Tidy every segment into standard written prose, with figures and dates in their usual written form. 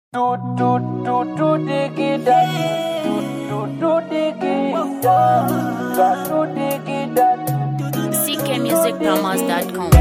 CKmusicPromos.com.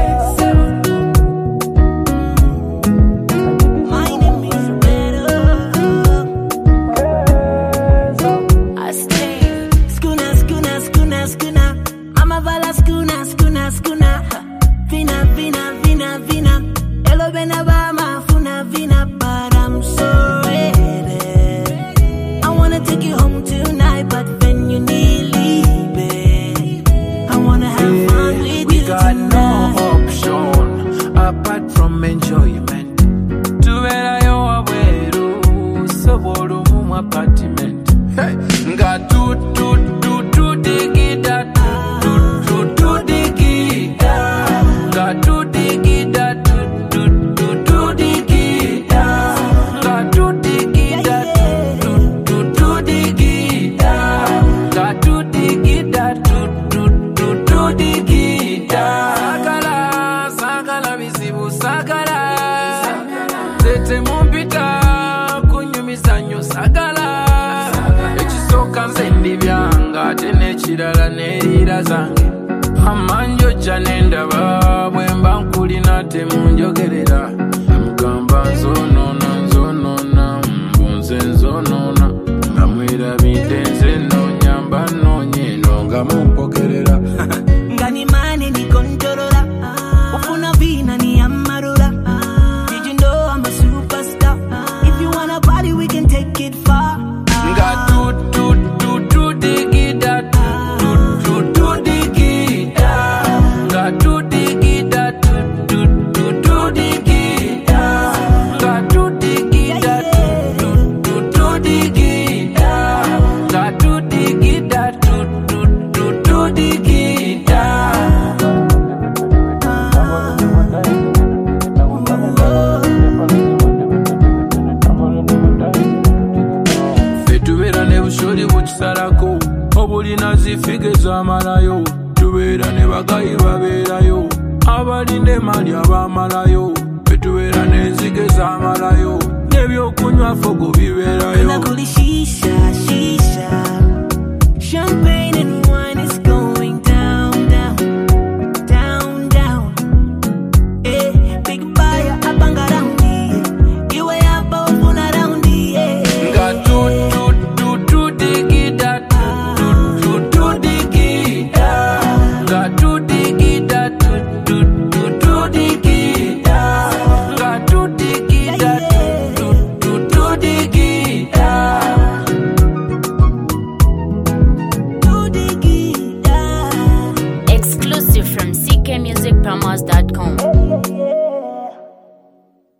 Kirala nerira zange amanjo janendaba bwemba nkulina temunjogerera amugamba nzonona mbunze nzonona nga mwirabidde nze nonyamba nonyeno nga mumpokerera ngani mane nikonjorola ufuna vina ni amarula. Did you know I'm a superstar? If you wanna party we can take it far. Nga obulina zifige zamalayo tubeera ne bagayi babeerayo abalinde mali abamalayo betubeera n'enzige zamalayo n'ebyokunywa fogo bibeerayo Champagne and wine is going down, down, down, down. Eh, big buyer up and around here. You way up over around here. Got to dig it that. Exclusive from CKmusicPromos.com.